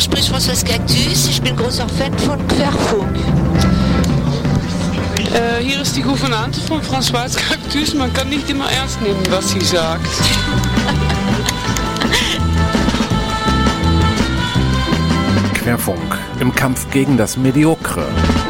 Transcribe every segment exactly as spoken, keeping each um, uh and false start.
spricht Françoise Cactus. Ich bin großer Fan von Querfunk. Äh, hier ist die Gouvernante von Françoise Cactus. Man kann nicht immer ernst nehmen, was sie sagt. Querfunk im Kampf gegen das Mediokre.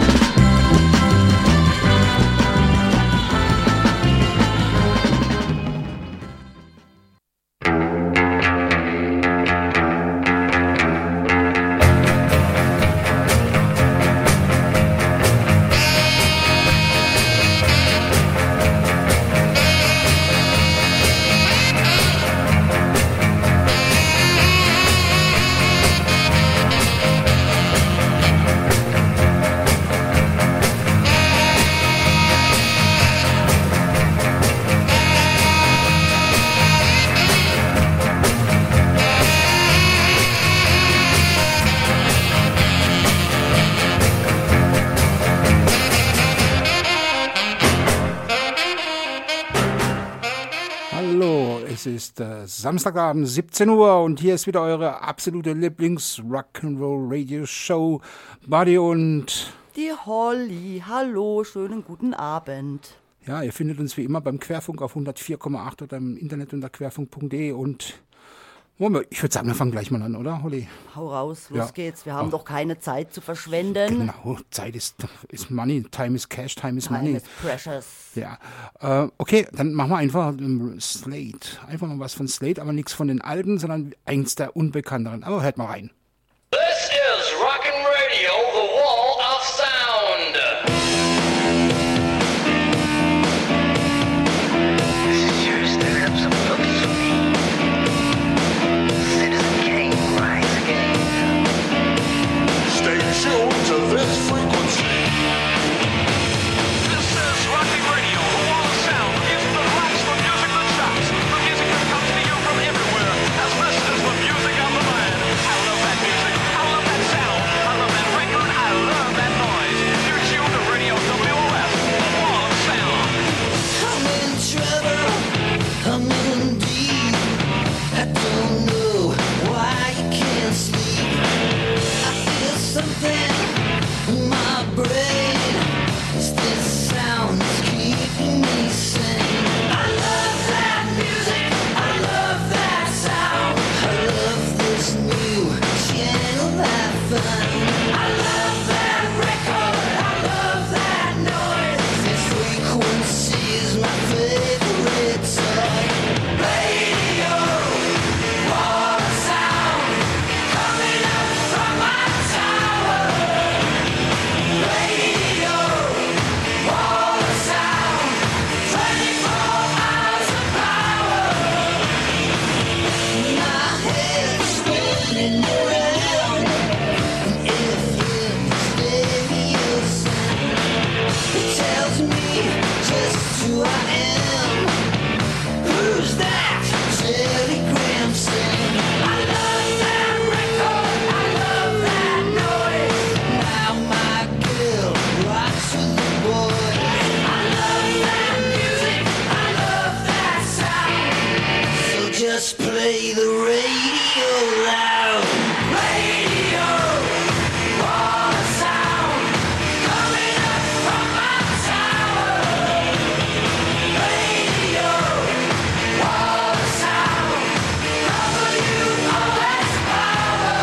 Samstagabend, siebzehn Uhr und hier ist wieder eure absolute Lieblings-Rock'n'Roll-Radio-Show. Buddy und die Holly. Hallo, schönen guten Abend. Ja, ihr findet uns wie immer beim Querfunk auf hundertvier Komma acht oder im Internet unter querfunk punkt de und ich würde sagen, wir fangen gleich mal an, oder, Holly? Hau raus, los ja. geht's. Wir haben oh. doch keine Zeit zu verschwenden. Genau, Zeit ist, ist Money, Time is Cash, Time is Time Money. Time is precious. Ja, äh, okay, dann machen wir einfach um, Slade. Einfach mal was von Slade, aber nichts von den alten, sondern eins der unbekannteren. Aber hört mal rein. This is Rockin' Radio, the wall of sound. To this frequency. This is Rocking Radio, the wall of sound. It's the place for music that shouts. The music that comes to you from everywhere. As this is the music of the man. I love that music. I love that sound. I love that record. I love that noise. You're tuned to Radio W O S, the wall of sound. I'm in trouble. I'm in deep. I don't know why you can't sleep. I feel something. My brain is this sound that's keeping me sane. I love that music, I love that sound. I love this new channel that fun. I love that record, I love that noise. This frequency is my favorite toy. Radio, wall of sound, coming up from my tower. Radio, wall of sound, twenty-four hours of power. My head's spinning around, an F M stereo sound. It tells me just who I am. Who's that telegram saying? I love that record, I love that noise. Now my girl rocks with the boy. I love that music, I love that sound. So just play the radio loud. Radio, wall of sound, coming up from my tower. Radio, wall of sound, W O S power.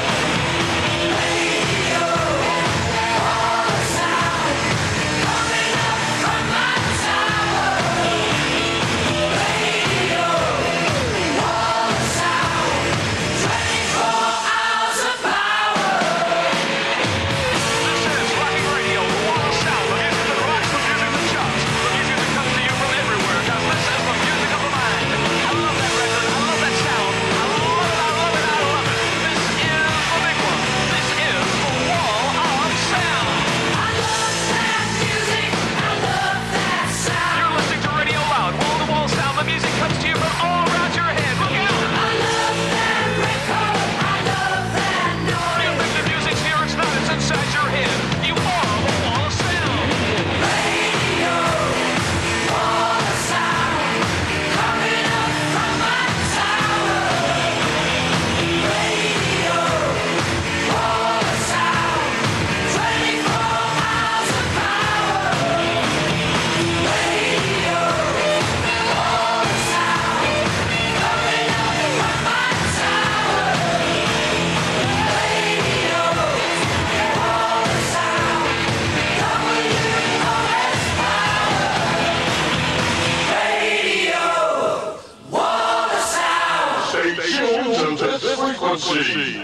Radio, wall of sound, coming up from my tower. Radio, wall of sound, twenty-four test frequency.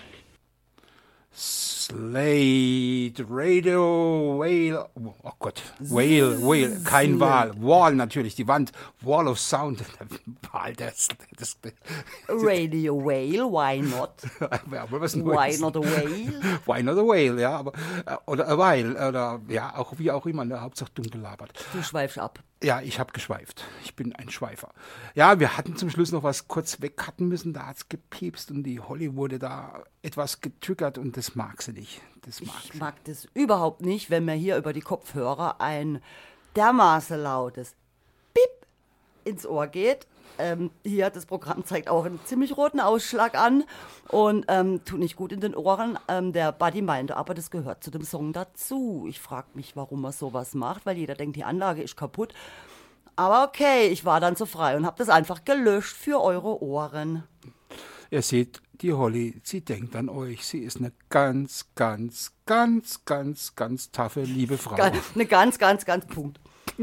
Slate, Radio, Whale, oh Gott, Whale, Whale, kein Wal, Wall natürlich, die Wand, Wall of Sound, Wal, das, das, das, Radio Whale, why not? ja, was Why Neues. not a whale? Why not a Whale, ja, aber, äh, oder a Whale, oder, ja, auch wie auch immer, ne, Hauptsache dunkel labert. Du schweifst ab. Ja, ich habe geschweift. Ich bin ein Schweifer. Ja, wir hatten zum Schluss noch was kurz wegcutten müssen. Da hat's gepiepst und die Holly wurde da etwas getriggert und das mag sie nicht. Das mag Ich sie. mag das überhaupt nicht, wenn mir hier über die Kopfhörer ein dermaßen lautes Piep ins Ohr geht. Ähm, hier, das Programm zeigt auch einen ziemlich roten Ausschlag an und ähm, tut nicht gut in den Ohren. Ähm, der Buddy meinte, aber das gehört zu dem Song dazu. Ich frage mich, warum er sowas macht, weil jeder denkt, die Anlage ist kaputt. Aber okay, ich war dann so frei und habe das einfach gelöscht für eure Ohren. Ihr seht, die Holly, sie denkt an euch. Sie ist eine ganz, ganz, ganz, ganz, ganz taffe, liebe Frau. Ga- Eine ganz, ganz, ganz Punkt.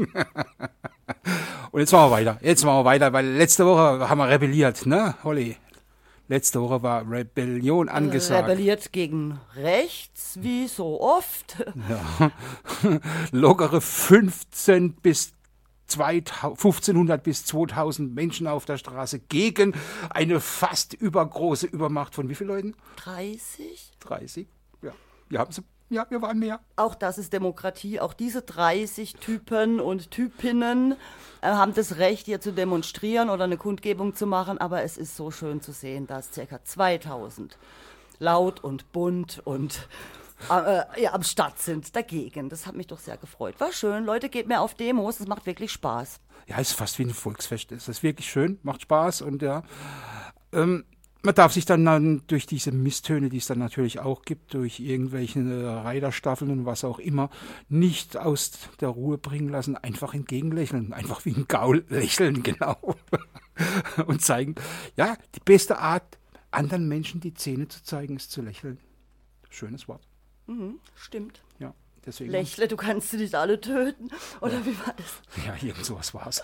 Und jetzt machen wir weiter. Jetzt machen wir weiter, weil letzte Woche haben wir rebelliert, ne, Holly? Letzte Woche war Rebellion angesagt. Rebelliert gegen rechts, wie so oft. Ja. Lockere fünfzehn bis zweitausend, fünfzehnhundert bis zweitausend Menschen auf der Straße gegen eine fast übergroße Übermacht von wie vielen Leuten? dreißig? dreißig. Ja, wir haben sie. Ja, wir waren mehr. Auch das ist Demokratie. Auch diese dreißig Typen und Typinnen äh, haben das Recht, hier zu demonstrieren oder eine Kundgebung zu machen. Aber es ist so schön zu sehen, dass ca. zweitausend laut und bunt und äh, ja, am Start sind dagegen. Das hat mich doch sehr gefreut. War schön. Leute, geht mehr auf Demos. Das macht wirklich Spaß. Ja, es ist fast wie ein Volksfest. Es ist wirklich schön, macht Spaß und ja. Ähm, Man darf sich dann, dann durch diese Misstöne, die es dann natürlich auch gibt, durch irgendwelche äh, Reiterstaffeln und was auch immer, nicht aus der Ruhe bringen lassen, einfach entgegenlächeln, einfach wie ein Gaul lächeln, genau. Und zeigen, ja, die beste Art, anderen Menschen die Zähne zu zeigen, ist zu lächeln. Schönes Wort. Mhm, stimmt. Ja, deswegen. Lächle, du kannst sie nicht alle töten. Oder wie war das? Ja, irgend sowas war's.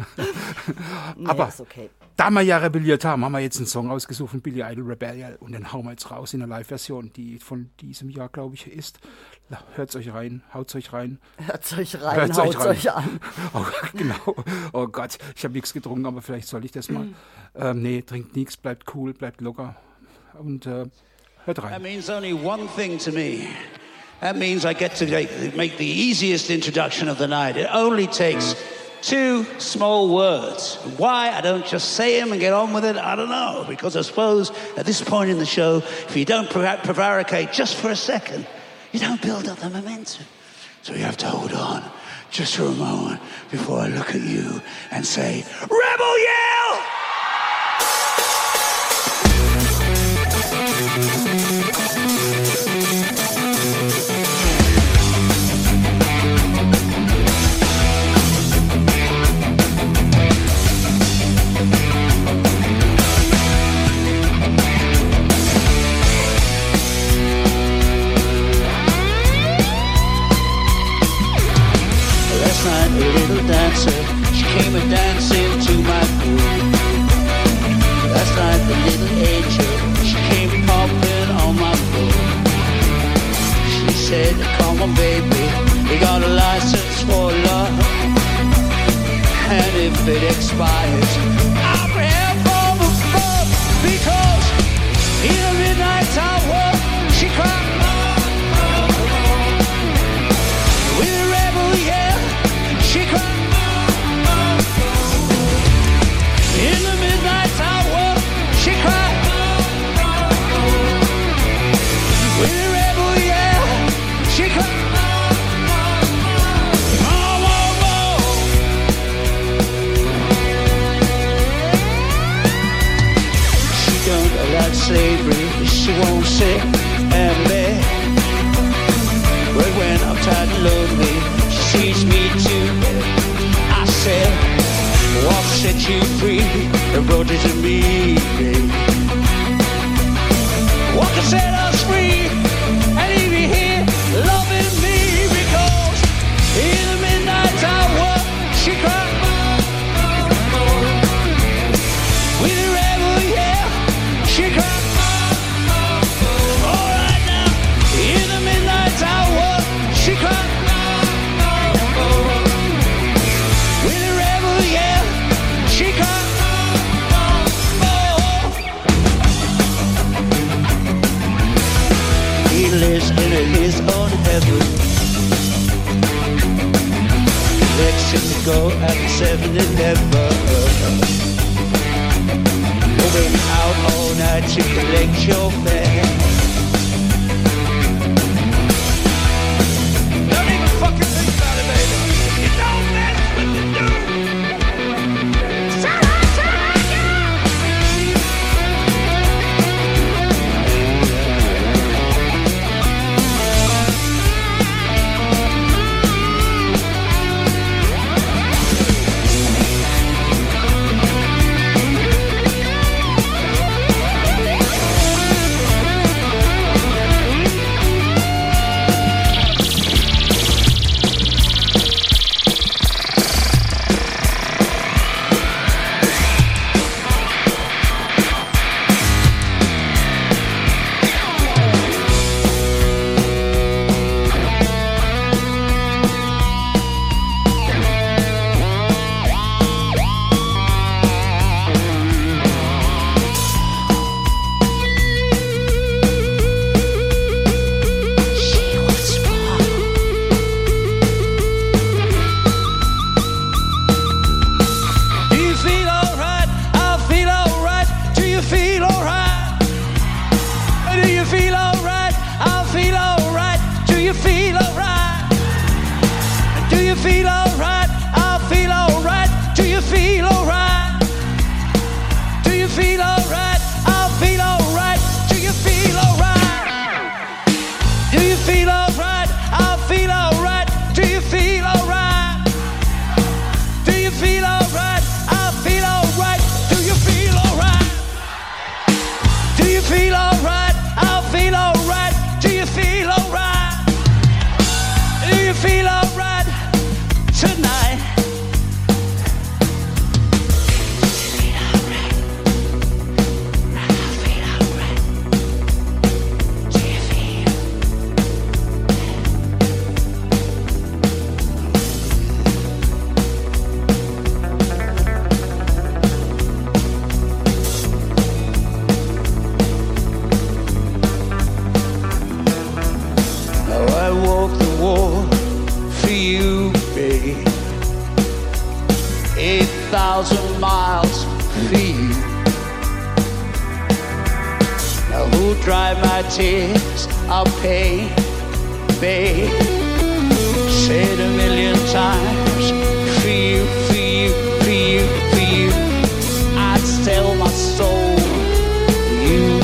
Nee, Aber ist okay. da wir ja rebelliert haben, haben wir jetzt einen Song ausgesucht von Billy Idol, Rebellion, und den hauen wir jetzt raus in der Live-Version, die von diesem Jahr, glaube ich, ist. Hört's euch rein, haut's euch rein. Hört's euch rein, Hört's haut's rein. euch an. Oh, genau. Oh Gott, ich habe nichts getrunken, aber vielleicht soll ich das mal. Ähm, nee, trinkt nichts, bleibt cool, bleibt locker und äh, hört That rein. means only one thing to me. That means I get to make, make the easiest introduction of the night. It only takes two small words. Why I don't just say them and get on with it, I don't know. Because I suppose at this point in the show, if you don't pre- prevaricate just for a second, you don't build up the momentum. So you have to hold on just for a moment before I look at you and say, Rebel Yell! Last night a little dancer, she came a dancing to my groove. Last night the little angel, she came popping on my floor. She said, come on baby, we got a license for love. And if it expires, I'll be held from above. Because in the midnight hour, she cried. With a rebel yell, she cried. In the midnight hour, she cried. With a rebel yell, she cried. More, more, more. She don't like slavery, she won't sit and beg. But when I'm tired and lonely, she sees me too. I said, what set you free? The road is to me, babe. What can set us free? And leave you here loving me. Because in the midnight hour, she cried. With a rebel, yeah, she heaven. Let's just go at seven eleven. Going out all night to collect your fare. Don't even fucking think about it, baby. You know that's what to do. Shut up, shut up, thousand miles for you. Now who'll dry my tears? I'll pay, babe. Said a million times for you, for you, for you, for you. I'd sell my soul for you.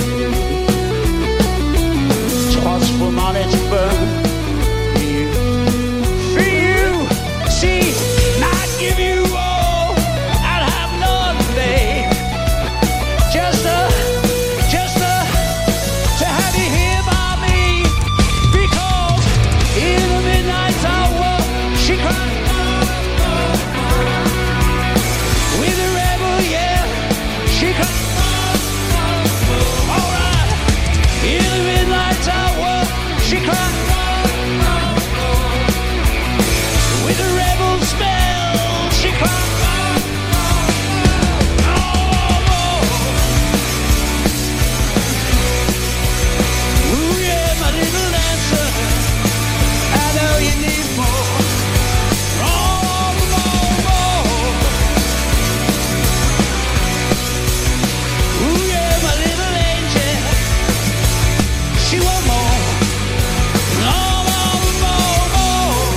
Toss for money to burn for you, for you. See, I'd give you all, I'd have none, babe. Just a, just a, to have you here by me. Because in the midnight hour, she cried. With a rebel, yeah, she cried. Alright, in the midnight hour, she cried. With a rebel spell, she cried. Oh, ooh, yeah, my little dancer, I know you need more. Oh, more, more. Ooh, yeah, my little angel, she want more. Oh, more, more, more.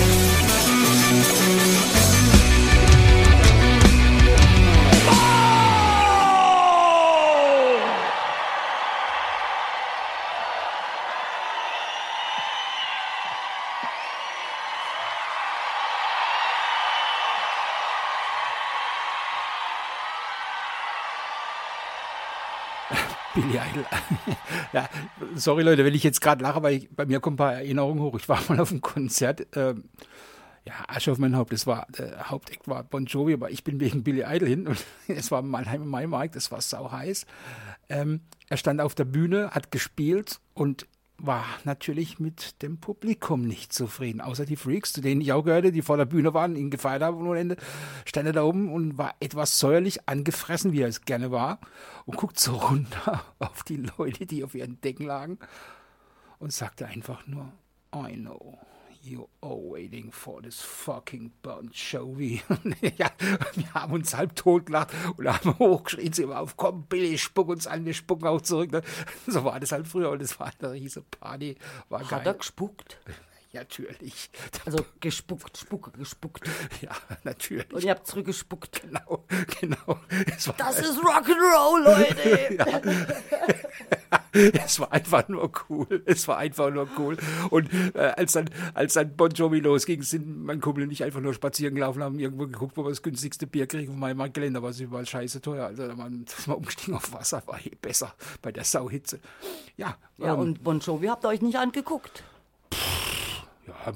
Billy Idol. Ja, sorry Leute, wenn ich jetzt gerade lache, weil ich, bei mir kommen ein paar Erinnerungen hoch. Ich war mal auf einem Konzert, ähm, ja, Asche auf mein Haupt, das war, der Hauptakt war Bon Jovi, aber ich bin wegen Billy Idol hin und es war Mannheim im Maimarkt, das war sau heiß. Ähm, er stand auf der Bühne, hat gespielt und war natürlich mit dem Publikum nicht zufrieden. Außer die Freaks, zu denen ich auch gehörte, die vor der Bühne waren, ihn gefeiert haben ohne Ende, stand er da oben und war etwas säuerlich angefressen, wie er es gerne war, und guckt so runter auf die Leute, die auf ihren Decken lagen und sagte einfach nur, I know. You're all waiting for this fucking Bon Jovi. Ja, wir haben uns halb tot gelacht und haben hochgeschrien, sie immer auf, komm Billy, spuck uns an, wir spucken auch zurück. Ne? So war das halt früher und das war eine riesige Party. War Hat geil. er gespuckt? Ja, natürlich. Also gespuckt, Spucke gespuckt. Ja, natürlich. Und ihr habt zurückgespuckt. Genau, genau. Es war, Das ist Rock'n'Roll, Leute! ja. Es war einfach nur cool. Es war einfach nur cool. Und äh, als dann, als dann Bon Jovi losging, sind mein Kumpel und ich einfach nur spazieren gelaufen, haben irgendwo geguckt, wo wir das günstigste Bier kriegen. Von meinem Gelände war es überall scheiße teuer. Also da waren wir umgestiegen auf Wasser, war eh besser bei der Sauhitze. Ja, Ja, ähm, und Bon Jovi habt ihr euch nicht angeguckt. Ja,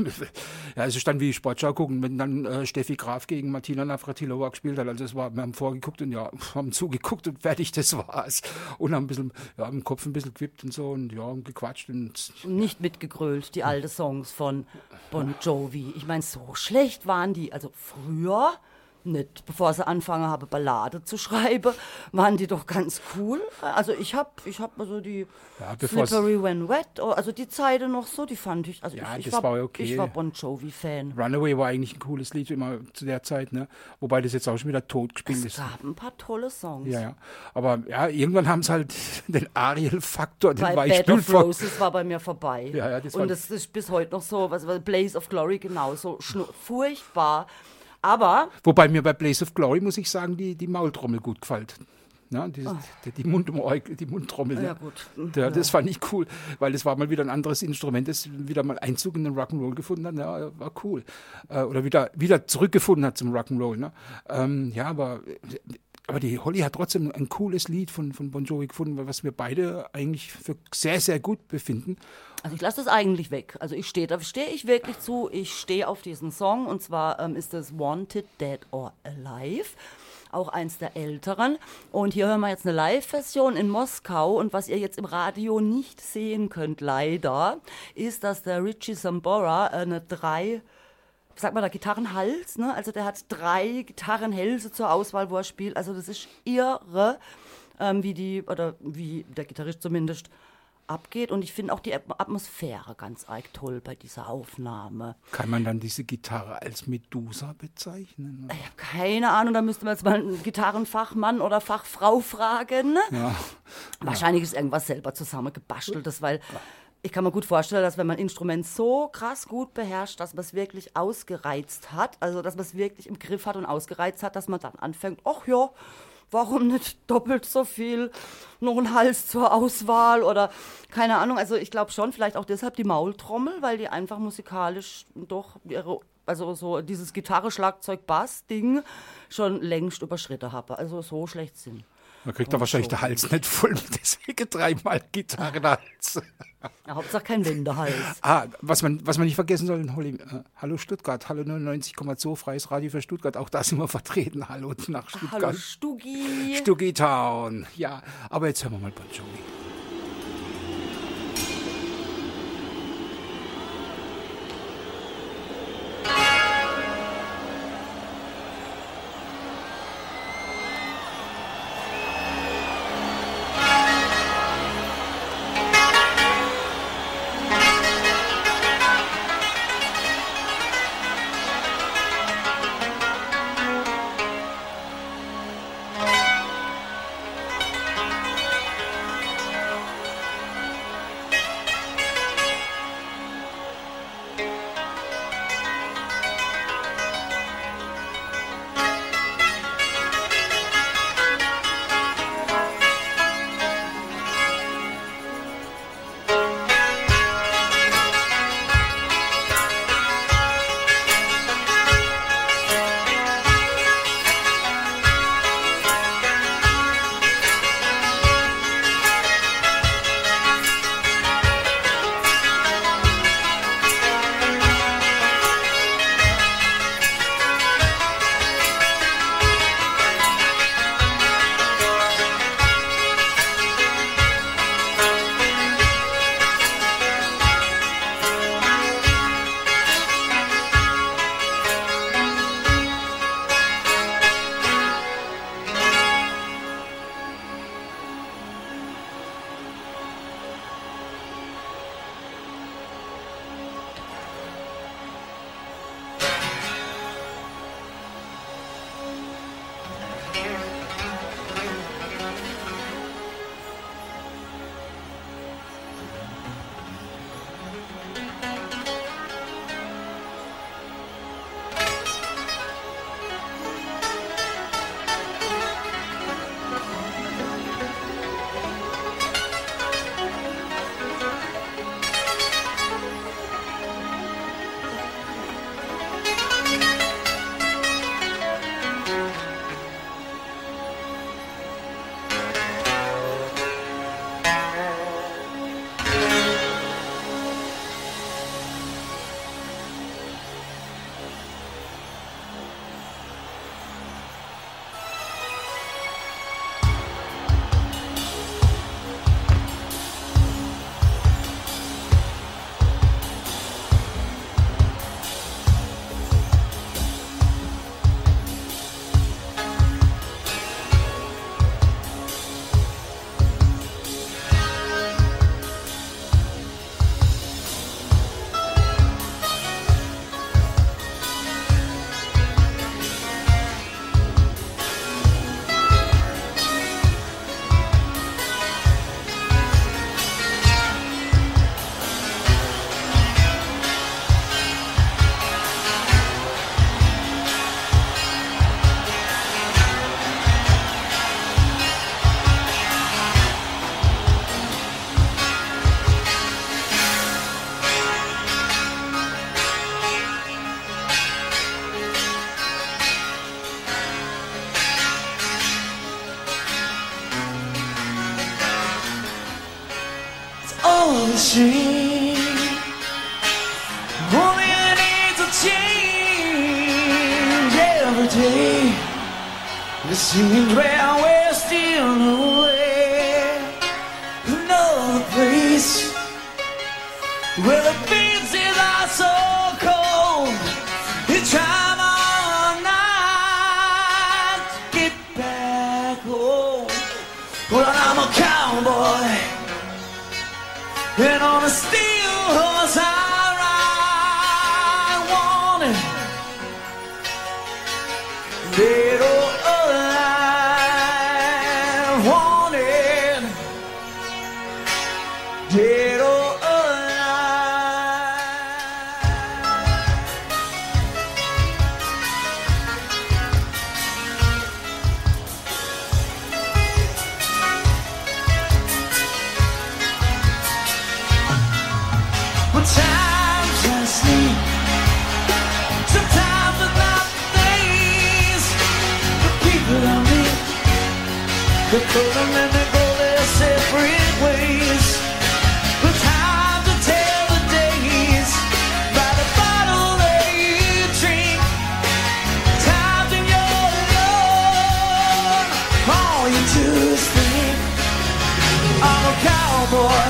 ja, es ist dann wie Sportschau gucken, wenn dann äh, Steffi Graf gegen Martina Navratilova gespielt hat. Also es war, wir haben vorgeguckt und ja, haben zugeguckt und fertig, das war's. Und haben ein bisschen, ja, im Kopf ein bisschen gewippt und so und ja, und gequatscht. Und, Und nicht mitgegrölt, die alten Songs von Bon Jovi. Ich meine, so schlecht waren die. Also früher, nicht bevor sie angefangen haben, Ballade zu schreiben, waren die doch ganz cool. Also ich hab, ich hab also die Ja, bevor's- Slippery When Wet, also die Zeiten noch so, die fand ich, also Ja, ich, ich, das war, war okay. ich war Bon Jovi-Fan. Runaway war eigentlich ein cooles Lied immer zu der Zeit, ne? Wobei das jetzt auch schon wieder tot gespielt Es ist. gab ein paar tolle Songs. Ja, ja. Aber ja, irgendwann haben sie halt den Ariel-Faktor, den Bei Weichspül Bed of vor. Roses war bei mir vorbei. Ja, ja, das war- und das ist bis heute noch so, was war Blaze of Glory genauso schnu- furchtbar. Aber Wobei mir bei Blaze of Glory, muss ich sagen, die, die Maultrommel gut gefällt. Ja, die, die, die, Mund, die Mundtrommel. Ah. Ja, ja. gut. Ja, das fand ich cool, weil das war mal wieder ein anderes Instrument, das wieder mal Einzug in den Rock'n'Roll gefunden hat. Ja, war cool. Äh, oder wieder, wieder zurückgefunden hat zum Rock'n'Roll. Ne? Ähm, ja, aber, aber die Holly hat trotzdem ein cooles Lied von, von Bon Jovi gefunden, was wir beide eigentlich für sehr, sehr gut befinden. Also ich lasse das eigentlich weg. Also ich stehe, da stehe ich wirklich zu. Ich stehe auf diesen Song und zwar ähm, ist das Wanted, Dead or Alive. Auch eins der älteren. Und hier hören wir jetzt eine Live-Version in Moskau. Und was ihr jetzt im Radio nicht sehen könnt, leider, ist, dass der Richie Sambora eine drei, sag mal da, Gitarrenhals, ne? Also der hat drei Gitarrenhälse zur Auswahl, wo er spielt. Also das ist irre, ähm, wie die, oder wie der Gitarrist zumindest abgeht. Und ich finde auch die Atmosphäre ganz arg toll bei dieser Aufnahme. Kann man dann diese Gitarre als Medusa bezeichnen? Ich habe keine Ahnung, da müsste man jetzt mal einen Gitarrenfachmann oder Fachfrau fragen. Ja. Wahrscheinlich ist irgendwas selber zusammengebasteltes, weil ich kann mir gut vorstellen, dass wenn man ein Instrument so krass gut beherrscht, dass man es wirklich ausgereizt hat, also dass man es wirklich im Griff hat und ausgereizt hat, dass man dann anfängt, ach ja, warum nicht doppelt so viel, noch ein Hals zur Auswahl oder keine Ahnung. Also ich glaube schon, vielleicht auch deshalb die Maultrommel, weil die einfach musikalisch doch ihre, also so dieses Gitarre, Schlagzeug, Bass-Ding schon längst überschritten habe. Also so schlecht sind. Man kriegt da wahrscheinlich der Hals nicht voll, deswegen dreimal Gitarrenhals. Ja, Hauptsache kein Wendehals. Ah, was man, was man nicht vergessen soll, Holly, äh, hallo Stuttgart, hallo neunundneunzig Komma zwei, freies Radio für Stuttgart, auch da sind wir vertreten, hallo nach Stuttgart. Hallo Stuggi. Stuggi Town, ja, aber jetzt hören wir mal Bon Jovi. Thank all the same. Only I need to change every day. It seems where we're still away. Another place where the beaches are so cold. It's time all night to get back home. Well, I'm a cowboy, and on a steel horse I ride. Want it, dead or alive. Want it, dead or Sometimes I sleep, sometimes I'm not days. The people I meet, they come and they go their separate ways. The time to tell the days by the bottle that you drink. Times when you're alone, all you do is think. I'm a cowboy.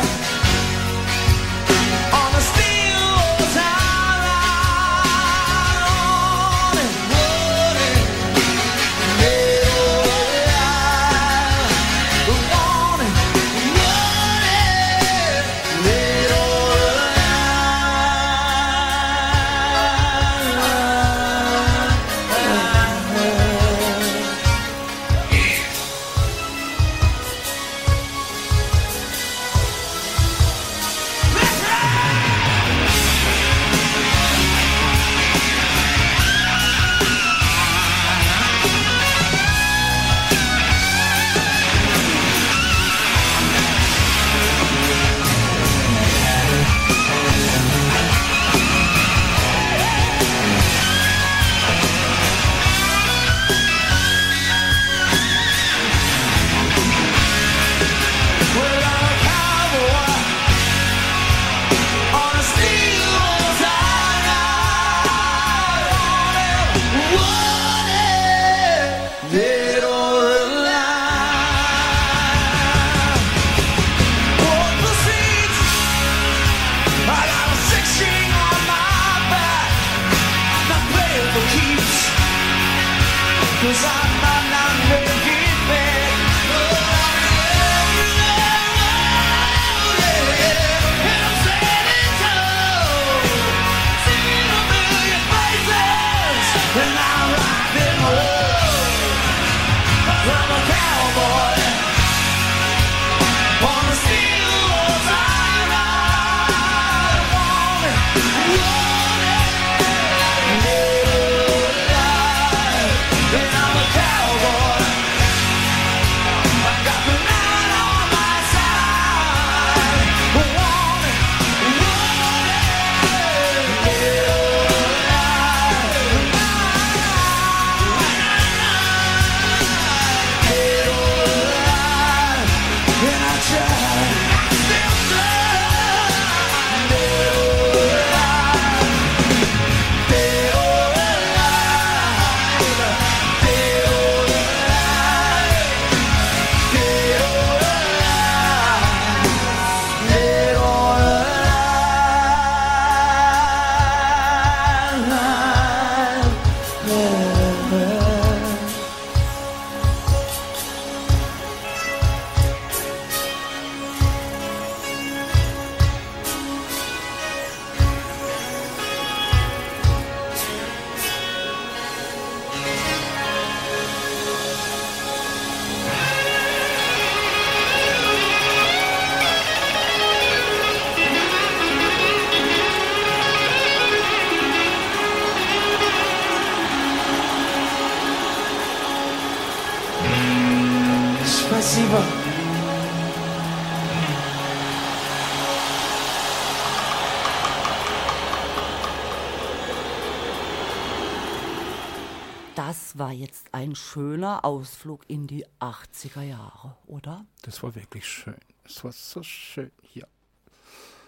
Das war jetzt ein schöner Ausflug in die achtziger Jahre, oder? Das war wirklich schön. Es war so schön hier.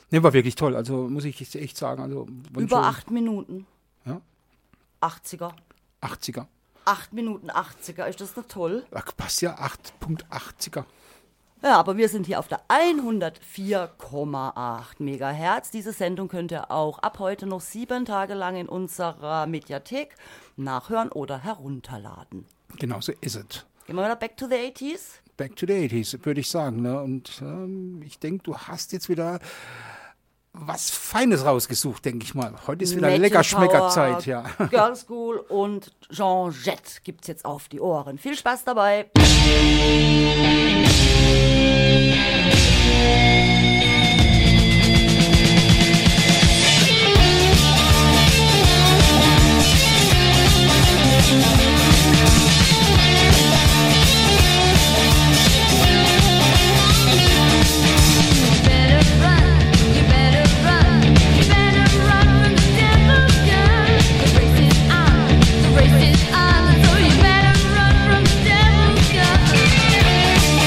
Ne, war wirklich toll. Also muss ich echt sagen. Also, Über acht Minuten. Ja. achtziger. achtziger. acht Minuten achtziger, ist das nicht toll? Ach, passt ja, acht Komma achtziger. Ja, aber wir sind hier auf der hundertvier Komma acht Megahertz. Diese Sendung könnt ihr auch ab heute noch sieben Tage lang in unserer Mediathek nachhören oder herunterladen. Genau so ist es. Gehen wir wieder back to the eighties? Back to the eighties, würde ich sagen. Ne? Und ähm, ich denke, du hast jetzt wieder was Feines rausgesucht, denke ich mal. Heute ist wieder Leckerschmeckerzeit. Ja. Girl School und Jean Jett gibt's jetzt auf die Ohren. Viel Spaß dabei. Race is on, so you better run from the devil's gun.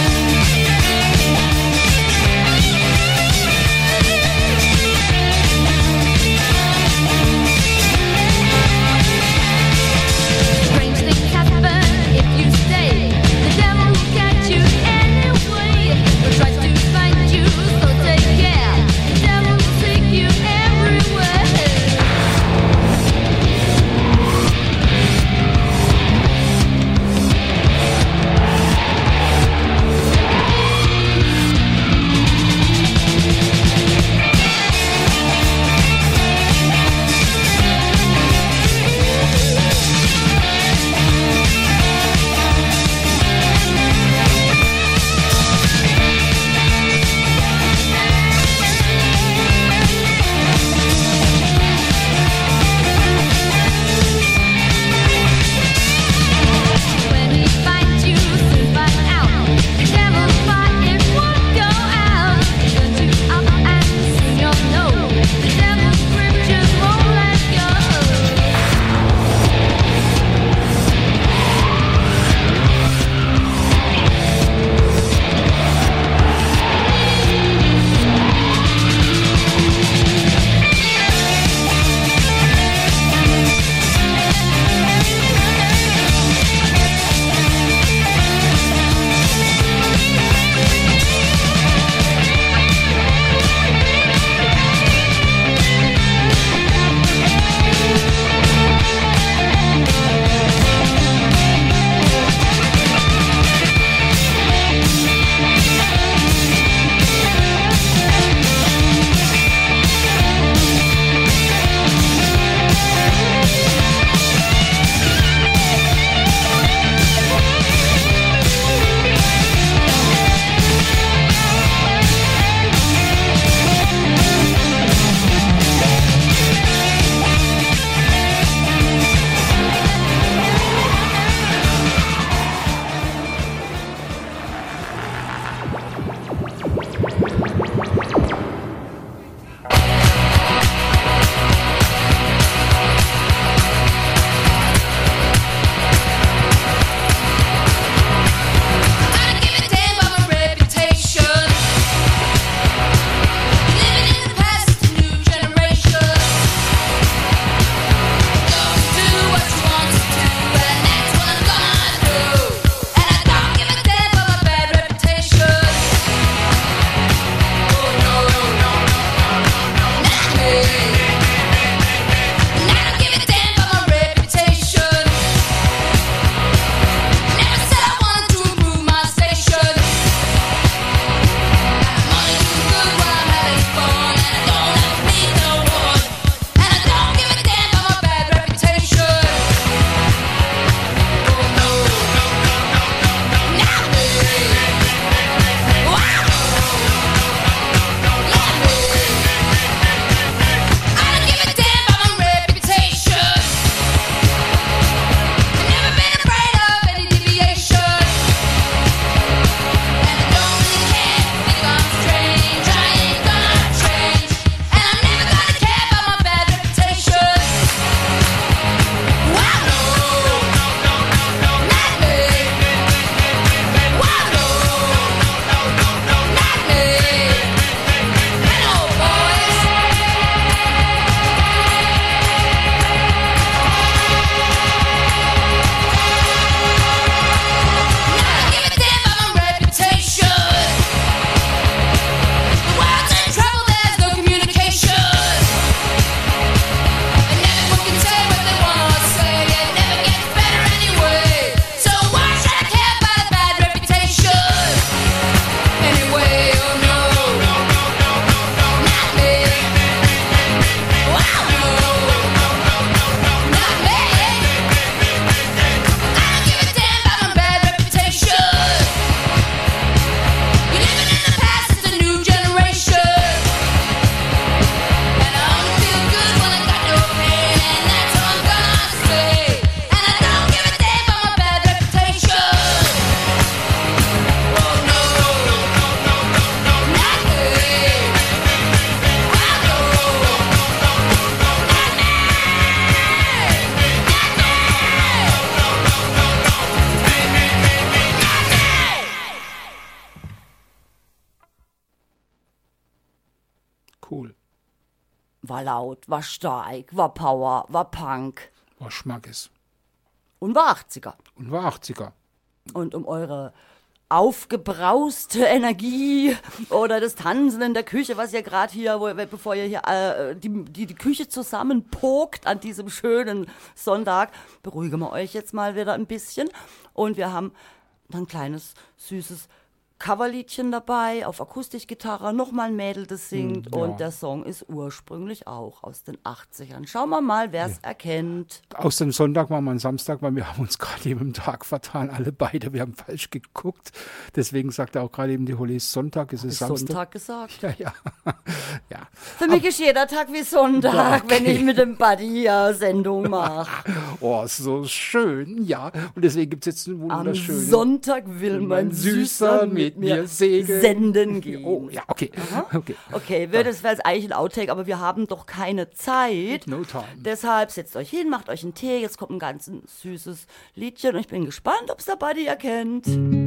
cool. War laut, war stark, war Power, war Punk War Schmackes. und war achtziger. Und war achtziger. Und um eure aufgebrauste Energie oder das Tanzen in der Küche, was ihr gerade hier, wo, bevor ihr hier äh, die, die, die Küche zusammenpokt an diesem schönen Sonntag, beruhigen wir euch jetzt mal wieder ein bisschen. Und wir haben ein kleines, süßes Coverliedchen dabei, auf Akustikgitarre, nochmal ein Mädel, das singt. Hm, ja. Und der Song ist ursprünglich auch aus den achtzigern. Schauen wir mal, wer es erkennt. Aus dem Sonntag war mal ein Samstag, weil wir haben uns gerade eben im Tag vertan, alle beide. Wir haben falsch geguckt. Deswegen sagt er auch gerade eben die Holly, ist Sonntag, es ist Samstag. Sonntag gesagt. Ja, ja. ja. Für mich ist jeder Tag wie Sonntag, Ja, okay. wenn ich mit dem Buddy ja Sendung mache. Oh, so schön, ja. Und deswegen gibt es jetzt einen Am wunderschönen... Sonntag will mein Süßer mit mir segeln. senden gehen. Oh, ja, okay. Okay, Okay, wird das wäre jetzt eigentlich ein Outtake, aber wir haben doch keine Zeit. no time. Deshalb setzt euch hin, macht euch einen Tee, jetzt kommt ein ganz süßes Liedchen und ich bin gespannt, ob es der Buddy erkennt.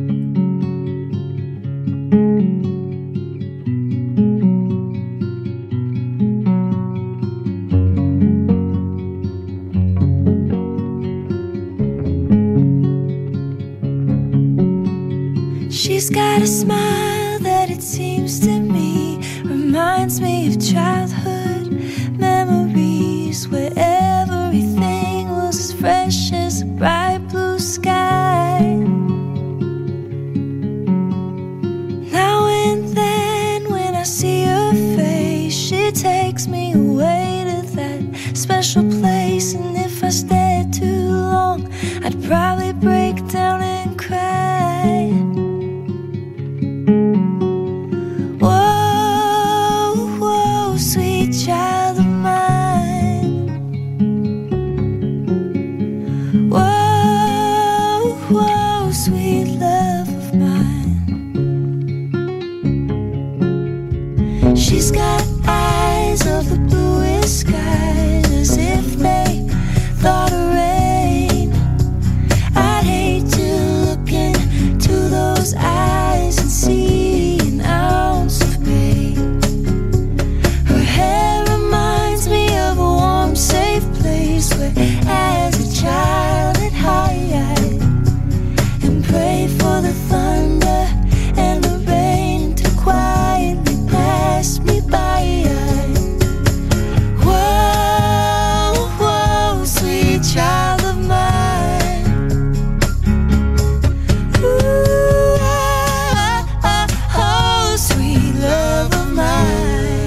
She's got a smile that it seems to me reminds me of childhood memories where everything was as fresh as a bright blue sky. Now and then when I see her face, she takes me away to that special place, and if I stayed too long, I'd probably break down and cry. Child of mine, whoa, whoa, sweet love of mine. She's got eyes of the bluest skies, as if they thought of rain. I'd hate to look into those eyes and see an ounce of pain. Safe place where as a child I'd hide and pray for the thunder and the rain to quietly pass me by. Whoa, whoa, sweet child of mine. Ooh, ah, ah, oh, sweet love of mine.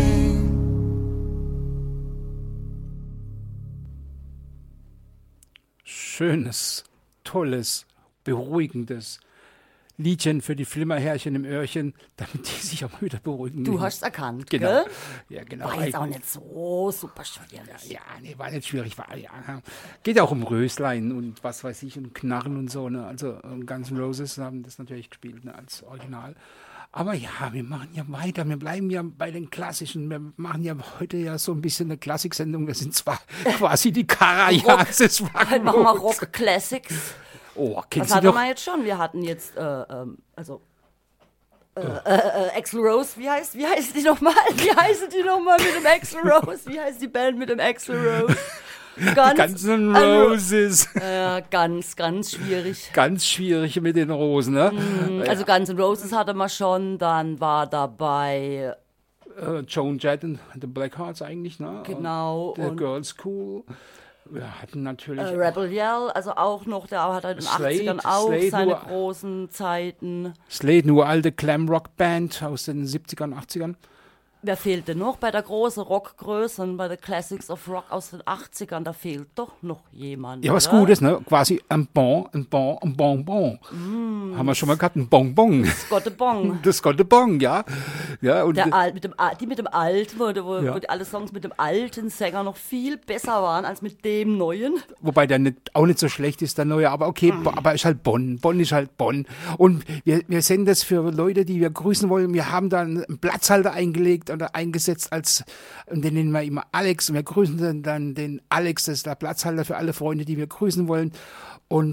Schönes, tolles, beruhigendes Liedchen für die Flimmerhärchen im Öhrchen, damit die sich auch mal wieder beruhigen. Du hast erkannt, genau. gell? Ja, genau. War jetzt auch nicht so super schwierig. Ja, nee, war nicht schwierig. War, ja. Geht auch um Röslein und was weiß ich und Knarren und so. Ne? Also Guns N' Roses haben das natürlich gespielt, ne, als Original. Aber ja, wir machen ja weiter, wir bleiben ja bei den Klassischen. Wir machen ja heute ja so ein bisschen eine Klassiksendung. Wir sind zwar quasi die Karajas des Dann machen wir Rock Classics. Oh, kennst Das du hatten doch? wir jetzt schon. Wir hatten jetzt, äh, ähm, also, äh, äh, äh, Axl Rose, wie heißt, wie heißt die nochmal? Wie heißt die nochmal mit dem Axl Rose? Wie heißt die Band mit dem Axl Rose? Ganz, Guns N' Roses. Äh, ganz, ganz schwierig. Ganz schwierig mit den Rosen, ne? Mhm, also Guns N' Roses hatte man schon, dann war dabei äh, Joan Jett und The Blackhearts eigentlich, ne? Genau. The Girls School. Wir hatten natürlich äh, Rebel Yell, also auch noch, der hat halt in den Slade, achtzigern auch Slade seine nur- großen Zeiten. Slade, nur alte Glam-Rock-Band aus den siebzigern, achtzigern. Wer fehlte noch bei der großen Rockgröße und bei den Classics of Rock aus den achtzigern? Da fehlt doch noch jemand. Ja, was oder? Gutes, ne? Quasi ein Bon, ein Bon, ein Bonbon. Mm. Haben wir schon mal gehabt, ein Bonbon. Scott de Bong. Das Scott de Bong, ja. ja und Der Al mit dem, Al- die mit dem alten, wo, wo, Ja. wo die alle Songs mit dem alten Sänger noch viel besser waren als mit dem neuen. Wobei der nicht, auch nicht so schlecht ist, der neue, aber okay, Bo- aber ist halt Bonn. Bonn ist halt Bonn. Und wir, wir senden das für Leute, die wir grüßen wollen. Wir haben da einen Platzhalter eingelegt oder eingesetzt als, und den nennen wir immer Alex. Und wir grüßen dann, dann den Alex, das ist der Platzhalter für alle Freunde, die wir grüßen wollen. Und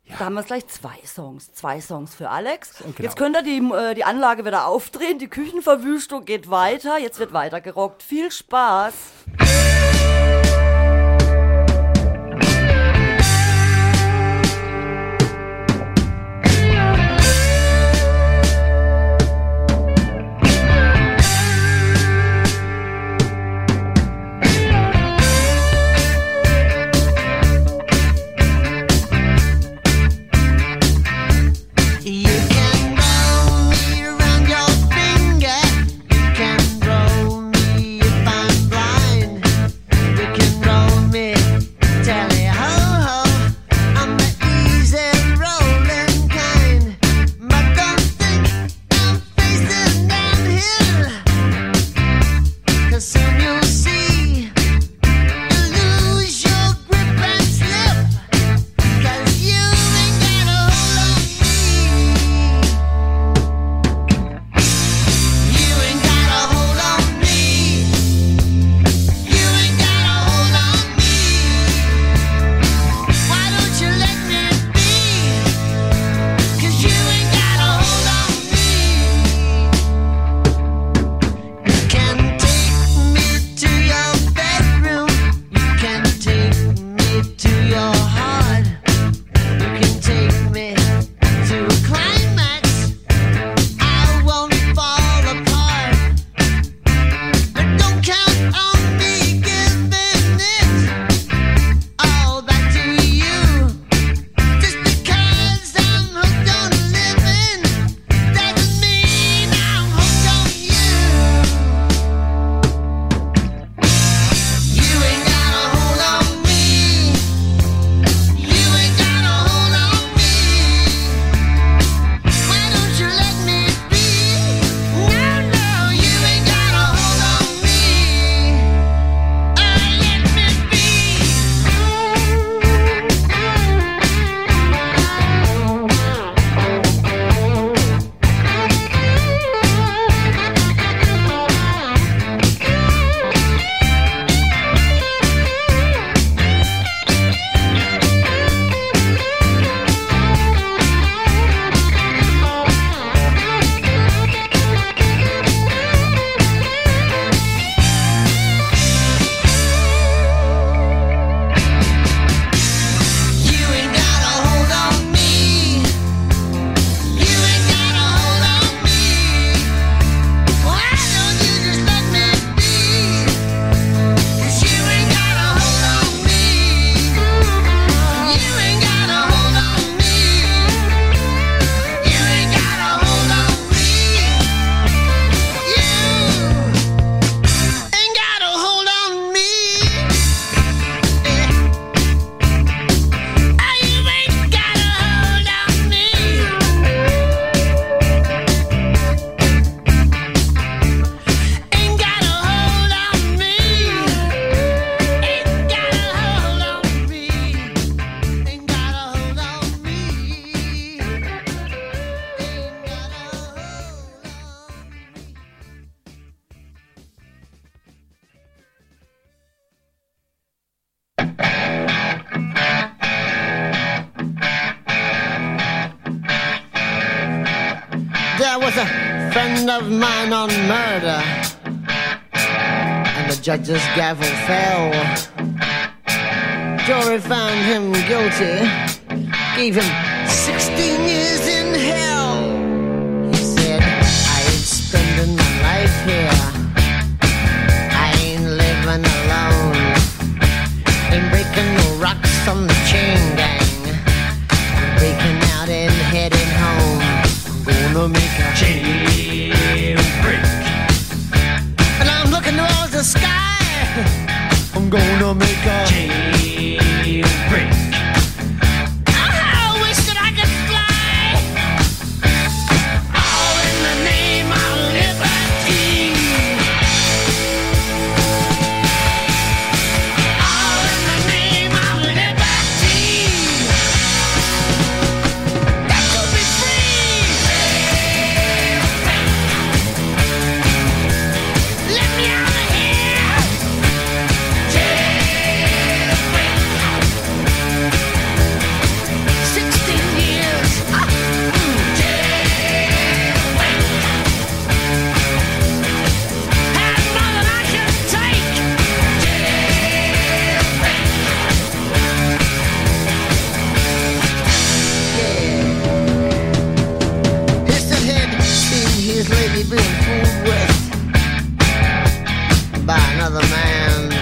Da haben wir gleich zwei Songs. Zwei Songs für Alex. Genau. Jetzt könnt ihr die, äh, die Anlage wieder aufdrehen. Die Küchenverwüstung geht weiter. Jetzt wird weiter gerockt. Viel Spaß. There was a friend of mine on murder, and the judge's gavel fell. Jury found him guilty, gave him sixteen years in hell. He said, I ain't spending my life here, I ain't living alone, ain't breaking no rocks on the chain gang, I'm breaking out and heading home. I'm gonna make a jailbreak, and I'm looking towards the sky. I'm gonna make a jailbreak. I wish that I could fly. lady being fooled with by another man.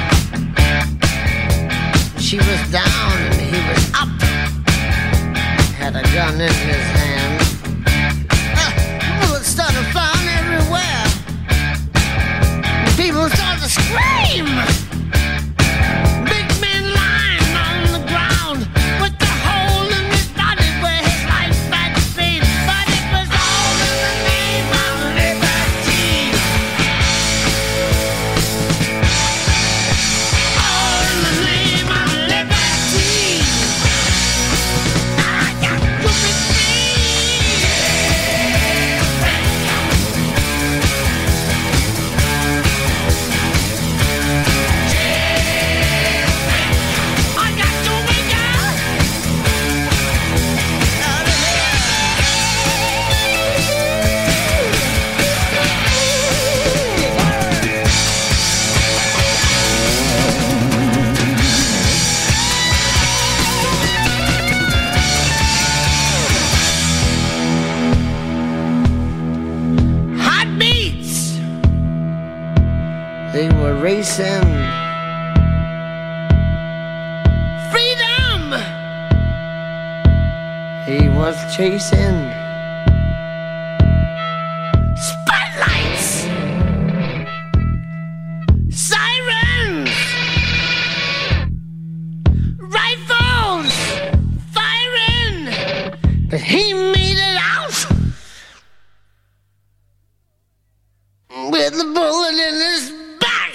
She was down and he was up, had a gun in his hand. Uh, bullets started flying everywhere. People started to scream. Big man lying on the ground with the hole in his body where his life had been. But it was all in the name of liberty. All in the name of liberty. I got to be free. I got to wake up. Out of hot beats. They were racing. Freedom. He was chasing. Spotlights. Sirens. Rifles. Firing. But he made it out with a bullet in his back.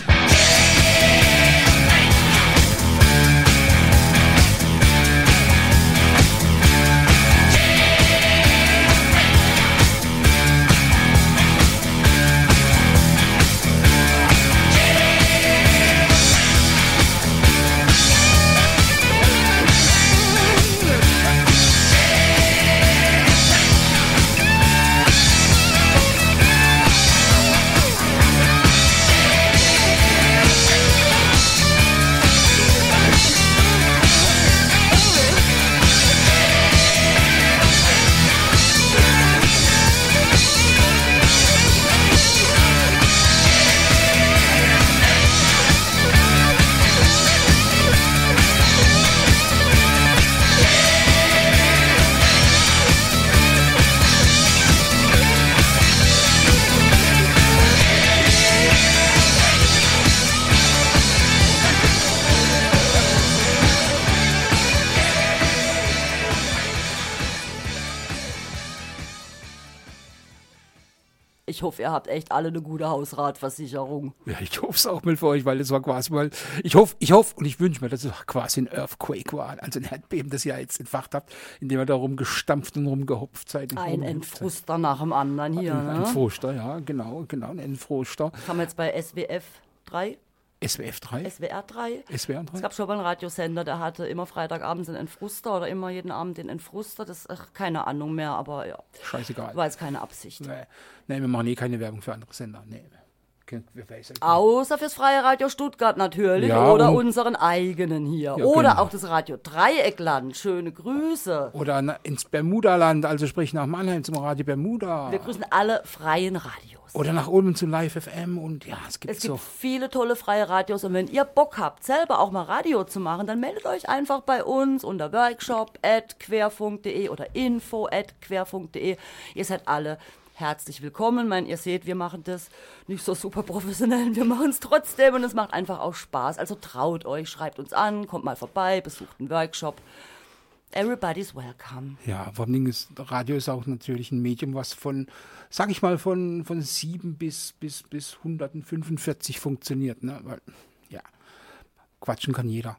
Ich hoffe, ihr habt echt alle eine gute Hausratversicherung. Ja, ich hoffe es auch mal für euch, weil es war quasi mal, ich hoffe, ich hoffe und ich wünsche mir, dass es quasi ein Earthquake war, also ein Erdbeben, das ihr jetzt entfacht habt, indem ihr da rumgestampft und rumgehopft seid. Ein Entfruster nach dem anderen hier, Ein ne? Entfroster, ja, genau, genau, ein Entfroster. Haben wir jetzt bei S W F drei? S W F drei? S W R drei. S W R drei? Es gab schon mal einen Radiosender, der hatte immer Freitagabends den Entfruster oder immer jeden Abend den Entfruster. Das ist ach, keine Ahnung mehr, aber ja. Scheißegal. War jetzt keine Absicht. Nee, nee, wir machen eh keine Werbung für andere Sender. Nee. Wir weiß ja Außer fürs Freie Radio Stuttgart natürlich Ja, oder und- unseren eigenen hier. Ja, oder genau. auch das Radio Dreieckland. Schöne Grüße. Oder na- ins Bermudaland, also sprich nach Mannheim zum Radio Bermuda. Wir grüßen alle freien Radios. Oder nach Ulm zu Live F M und ja, es gibt Es gibt so. viele tolle freie Radios und wenn ihr Bock habt, selber auch mal Radio zu machen, dann meldet euch einfach bei uns unter workshop at querfunk punkt de oder info at querfunk punkt de. Ihr seid alle herzlich willkommen. Ich meine, ihr seht, wir machen das nicht so super professionell, wir machen es trotzdem und es macht einfach auch Spaß. Also traut euch, schreibt uns an, kommt mal vorbei, besucht einen Workshop. Everybody's welcome. Ja, vor allem ist Radio ist auch natürlich ein Medium, was von, sag ich mal, von, von sieben bis, bis, bis hundertfünfundvierzig funktioniert. Ne? Weil, ja, quatschen kann jeder.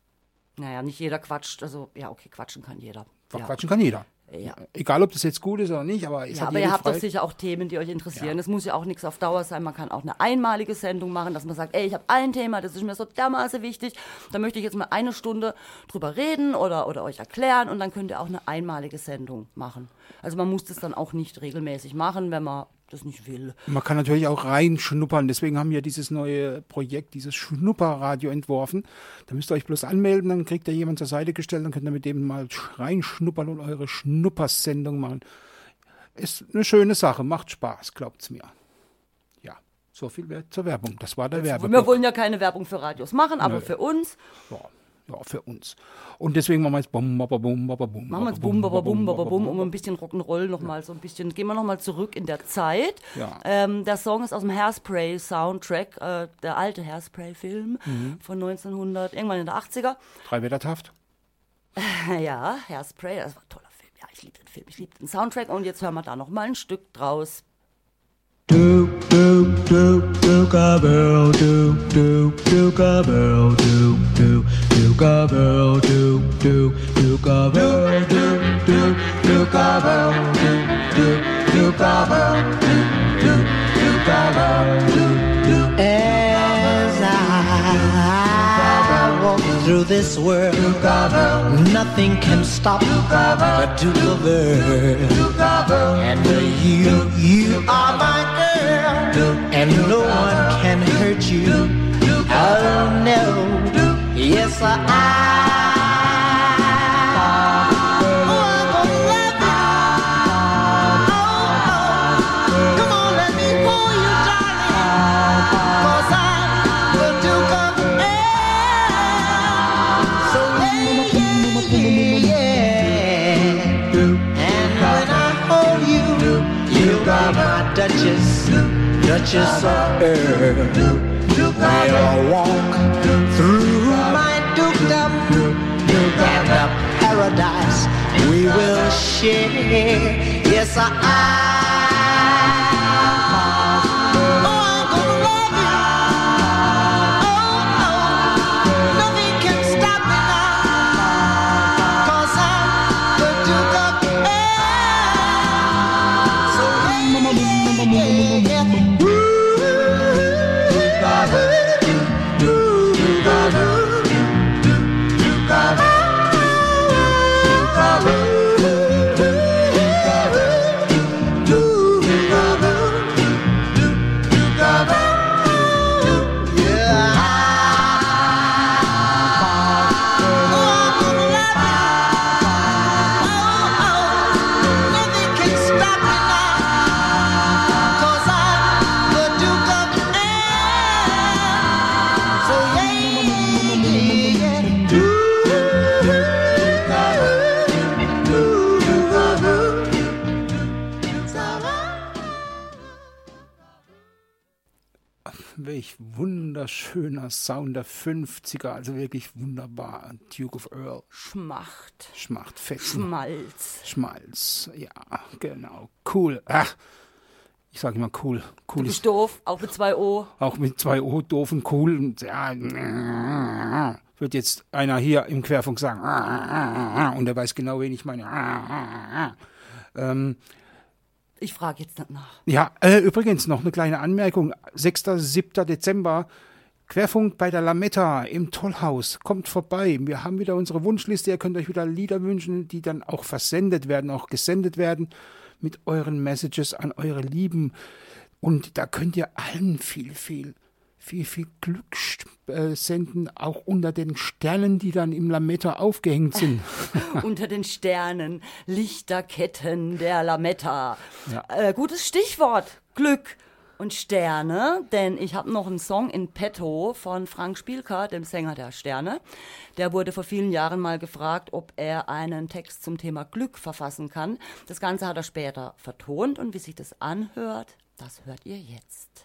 Naja, nicht jeder quatscht, also ja, okay, quatschen kann jeder. Ja. Quatschen kann jeder. Ja. Egal, ob das jetzt gut ist oder nicht, aber es Ja, hat aber jede ihr habt doch Freiheit. sicher auch Themen, die euch interessieren. Ja. Es muss ja auch nichts auf Dauer sein. Man kann auch eine einmalige Sendung machen, dass man sagt, ey, ich habe ein Thema, das ist mir so dermaßen wichtig. Da möchte ich jetzt mal eine Stunde drüber reden oder, oder euch erklären und dann könnt ihr auch eine einmalige Sendung machen. Also man muss das dann auch nicht regelmäßig machen, wenn man das nicht will. Man kann natürlich auch reinschnuppern. Deswegen haben wir dieses neue Projekt, dieses Schnupperradio entworfen. Da müsst ihr euch bloß anmelden, dann kriegt ihr jemand zur Seite gestellt, dann könnt ihr mit dem mal reinschnuppern und eure Schnuppersendung machen. ist eine schöne Sache, macht Spaß, glaubt's mir. Ja, so viel zur Werbung. Das war der Werbeblock. Wir wollen ja keine Werbung für Radios machen, aber Nö. für uns. Ja, ja, für uns. Und deswegen machen wir jetzt bum, bum, bum, bum, bum. Machen wir jetzt bum, bum, bum, bum, bum, um ein bisschen Rock'n'Roll nochmal so ein bisschen. Gehen wir nochmal zurück in der Zeit. Ja. Ähm, der Song ist aus dem Hairspray-Soundtrack, äh, der alte Hairspray-Film Mhm. von neunzehnhundert, irgendwann in der achtziger. Drei Wettertaft. Ja, Hairspray, das war ein toller Film. Ja, ich liebe den Film, ich liebe den Soundtrack. Und jetzt hören wir da nochmal ein Stück draus. Do do do do gabel do do do gabel do do do gabel do do do gabel do do do gabel do do do gabel do do do gabel do do. As I walk through this world, nothing can stop the Duke of Earl. And you, you are my girl, and no one can hurt you. Oh no, yes I. Duchess, Duchess of Earl. We'll walk through my dukedom, and the paradise we will share. Yes, I. Oh, I'm gonna love you. Oh, oh, nothing can stop me now, 'cause I'm the Duke of Earl. So Welch wunderschöner Sound der fünfziger, also wirklich wunderbar. Duke of Earl. Schmacht. Schmacht, Fetzen. Schmalz. Schmalz, ja, genau. Cool. Ach, ich sage immer cool. cool Du bist doof, auch mit zwei O. Auch mit zwei O, doof und cool. Und, ja, wird jetzt einer hier im Querfunk sagen. Und der weiß genau, wen ich meine. Ähm, Ich frage jetzt nicht nach. Ja, äh, übrigens noch eine kleine Anmerkung. sechster siebter Dezember, Querfunk bei der Lametta im Tollhaus. Kommt vorbei. Wir haben wieder unsere Wunschliste. Ihr könnt euch wieder Lieder wünschen, die dann auch versendet werden, auch gesendet werden mit euren Messages an eure Lieben. Und da könnt ihr allen viel, viel, viel, viel Glück äh, senden, auch unter den Sternen, die dann im Lametta aufgehängt sind. Unter den Sternen, Lichterketten der Lametta. Ja. Äh, gutes Stichwort, Glück und Sterne, denn ich habe noch einen Song in petto von Frank Spielka, dem Sänger der Sterne. Der wurde vor vielen Jahren mal gefragt, ob er einen Text zum Thema Glück verfassen kann. Das Ganze hat er später vertont und wie sich das anhört, das hört ihr jetzt.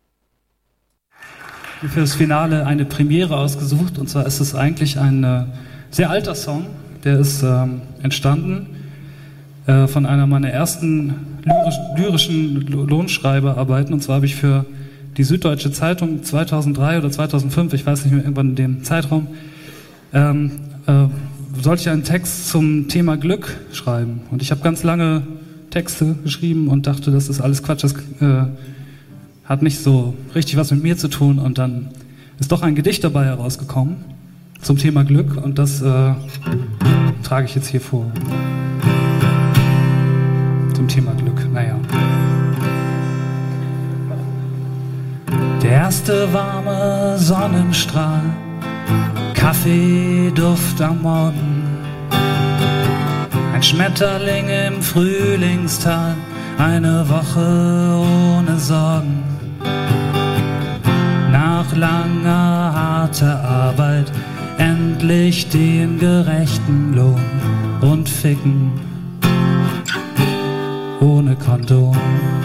Für das Finale eine Premiere ausgesucht, und zwar ist es eigentlich ein äh, sehr alter Song, der ist ähm, entstanden äh, von einer meiner ersten lyrisch, lyrischen Lohnschreiberarbeiten, und zwar habe ich für die Süddeutsche Zeitung zweitausenddrei oder zweitausendfünf, ich weiß nicht mehr, irgendwann in dem Zeitraum, ähm, äh, sollte ich einen Text zum Thema Glück schreiben, und ich habe ganz lange Texte geschrieben und dachte, das ist alles Quatsch, das äh, hat nicht so richtig was mit mir zu tun, und dann ist doch ein Gedicht dabei herausgekommen zum Thema Glück, und das äh, trage ich jetzt hier vor. Zum Thema Glück, naja. Der erste warme Sonnenstrahl, Kaffeeduft am Morgen, ein Schmetterling im Frühlingstal eine Woche ohne Sorgen. Nach langer, harter Arbeit endlich den gerechten Lohn und ficken ohne Kondom.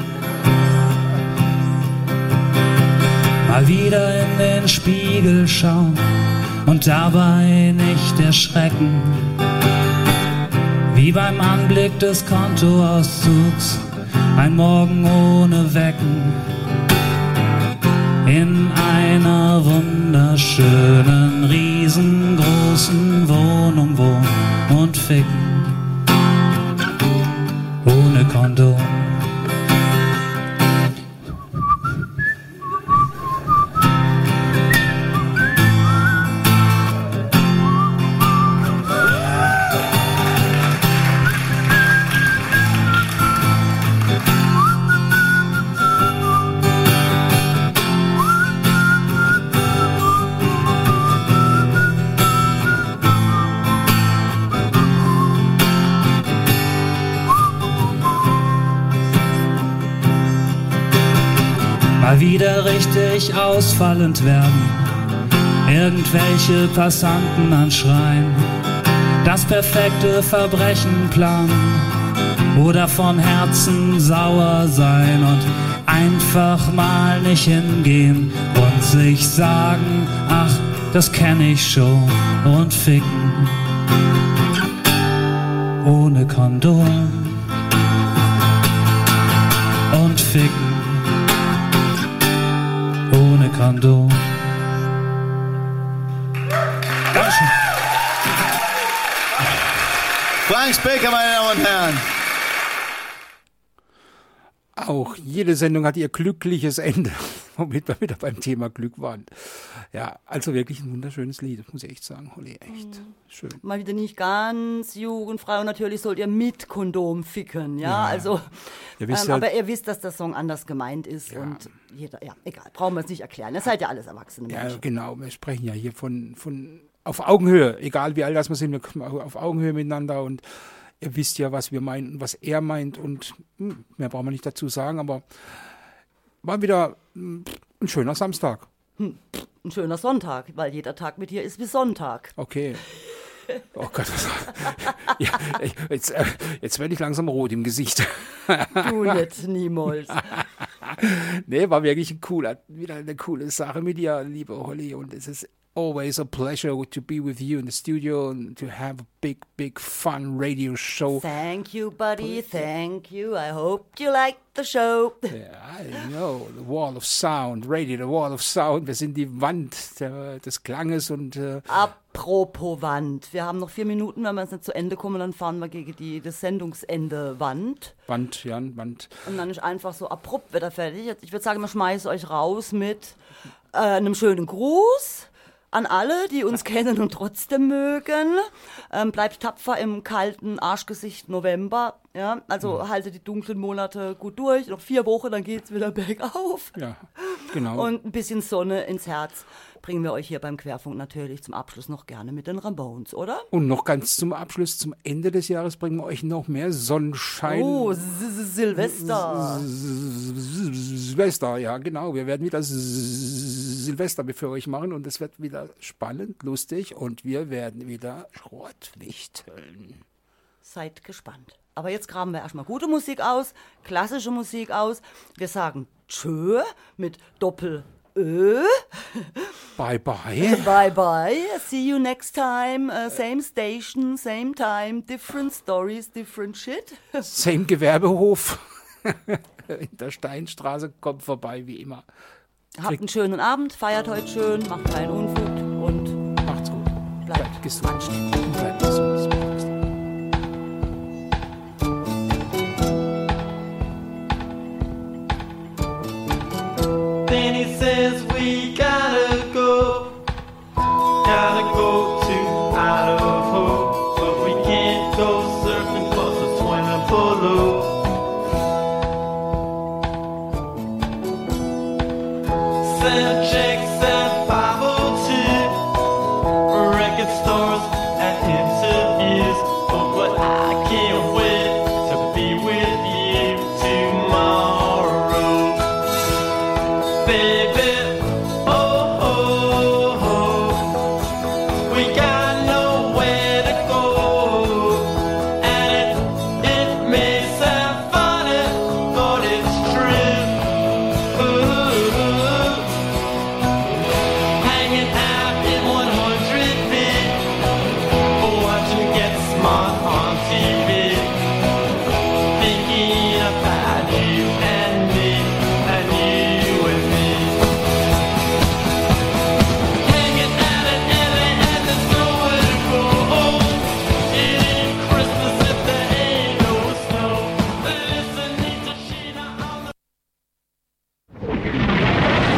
Mal wieder in den Spiegel schauen und dabei nicht erschrecken, wie beim Anblick des Kontoauszugs, ein Morgen ohne Wecken. In einer wunderschönen, riesengroßen Wohnung wohnen und ficken ohne Kondom. Wieder richtig ausfallend werden, irgendwelche Passanten anschreien, das perfekte Verbrechen planen oder von Herzen sauer sein und einfach mal nicht hingehen und sich sagen, ach, das kenn ich schon und ficken ohne Kondom und ficken ohne Kondom. Dankeschön. Frank Specker, meine Damen und Herren. Auch jede Sendung hat ihr glückliches Ende, womit wir wieder beim Thema Glück waren. Ja, also wirklich ein wunderschönes Lied, muss ich echt sagen, Holly, echt mhm. schön. Mal wieder nicht ganz jugendfrei und natürlich sollt ihr mit Kondom ficken, ja, ja. also, ihr wisst ähm, ja, aber ihr wisst, dass der Song anders gemeint ist ja. und jeder, ja, egal, brauchen wir es nicht erklären, ihr seid ja alles erwachsene Menschen. Ja, genau, wir sprechen ja hier von, von auf Augenhöhe, egal wie alt das wir sind, wir kommen auf Augenhöhe miteinander und ihr wisst ja, was wir meinen und was er meint und hm, mehr brauchen wir nicht dazu sagen, aber war wieder hm, ein schöner Samstag. Hm, ein schöner Sonntag, weil jeder Tag mit dir ist wie Sonntag. Okay. Oh Gott, was, ja, jetzt, äh, jetzt werde ich langsam rot im Gesicht. Du nicht, niemals. Nee, war wirklich ein cooler, wieder eine coole Sache mit dir, liebe Holly, und es ist always a pleasure to be with you in the studio and to have a big, big fun radio show. Thank you, buddy. Thank you. I hope you like the show. Yeah, I know. The wall of sound. Radio, the wall of sound. Wir sind die Wand der, des Klanges und... Äh, Apropos Wand. Wir haben noch vier Minuten. Wenn wir jetzt nicht zu Ende kommen, dann fahren wir gegen die, das Sendungsende Wand. Wand, ja, Wand. Und dann ist einfach so abrupt wieder fertig. Ich würde sagen, wir schmeißen euch raus mit äh, einem schönen Gruß. An alle, die uns kennen und trotzdem mögen. Ähm, bleibt tapfer im kalten Arschgesicht November. Ja? Also mhm. haltet die dunklen Monate gut durch. Noch vier Wochen, dann geht's wieder bergauf. Ja, genau. Und ein bisschen Sonne ins Herz bringen wir euch hier beim Querfunk natürlich zum Abschluss noch gerne mit den Ramones, oder? Und noch ganz zum Abschluss, zum Ende des Jahres bringen wir euch noch mehr Sonnenschein. Oh, Silvester. Silvester, ja genau. Wir werden wieder Silvester für euch machen und es wird wieder spannend, lustig und wir werden wieder Schrottwichteln. Seid gespannt. Aber jetzt graben wir erstmal gute Musik aus, klassische Musik aus. Wir sagen Tschö mit Doppel Ö. Bye bye. Bye bye. See you next time. Uh, same station, same time. Different stories, different shit. Same Gewerbehof in der Steinstraße. Kommt vorbei wie immer. Habt einen schönen Abend, feiert heute schön, macht keinen Unfug und macht's gut. Bleibt, bleibt gesund. Und bleibt gesund. Then he says we gotta go, gotta go to Idaho, but we can't go surfing 'cause it's swimming below. Sound checks at five oh two, record stores and interviews, but, but I can't wait to be with you too. baby.